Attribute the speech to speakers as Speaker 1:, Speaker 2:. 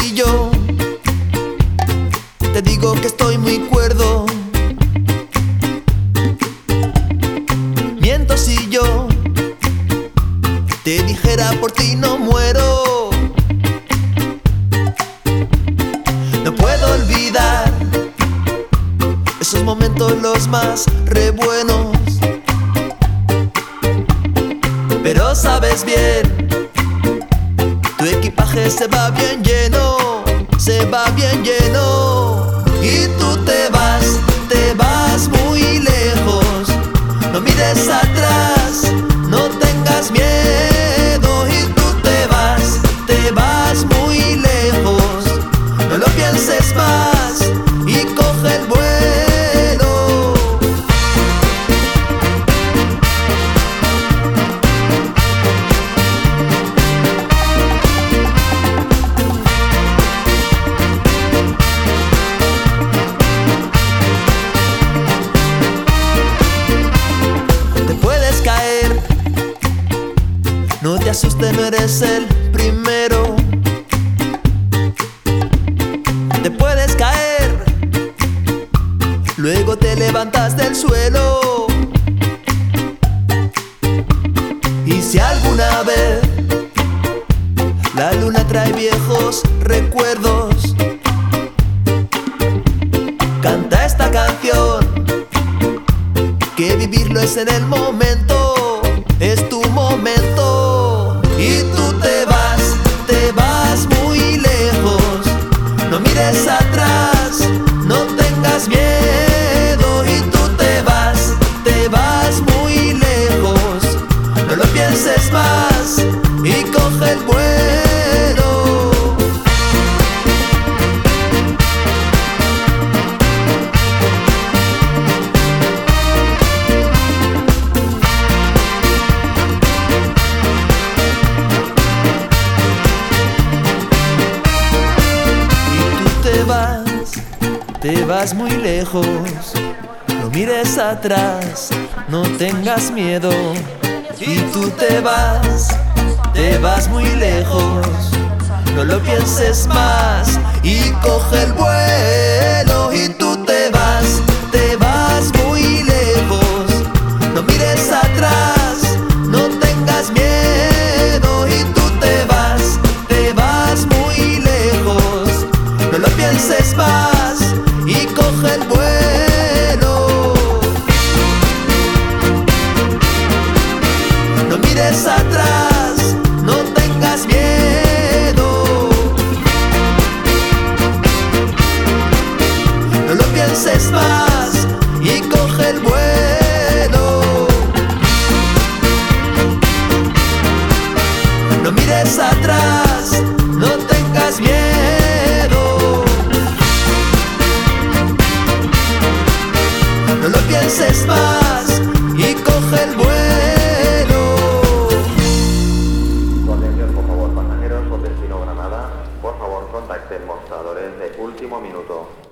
Speaker 1: si yo te digo que estoy muy cuerdo? Miento si yo te dijera por ti no muero. No puedo olvidar esos momentos los más re buenos. Pero sabes bien, tu equipaje se va bien lleno, se va bien lleno. Y tú te vas muy lejos. No mires atrás, no tengas miedo. Y tú te vas muy lejos. No lo pienses más y coge el vuelo. No te asustes, no eres el primero. Te puedes caer, luego te levantas del suelo. Y si alguna vez la luna trae viejos recuerdos, canta esta canción, que vivirlo es en el momento, es tu momento. Y tú te vas muy lejos. No mires atrás, no tengas miedo. Y tú te vas muy lejos. No lo pienses más y coge el vuelo. Te vas muy lejos, no mires atrás, no tengas miedo. Y tú te vas muy lejos, no lo pienses más y coge el vuelo. Y tú te vas muy lejos, no mires atrás, no tengas miedo. Y tú te vas muy lejos, no lo pienses más y coge el vuelo. No mires atrás, no tengas miedo. No lo pienses más y coge el vuelo. No mires atrás, no tengas miedo. No lo pienses más y coge el vuelo.
Speaker 2: Con atención, por favor, pasajeros con destino Granada. Por favor, contacten mostradores de último minuto.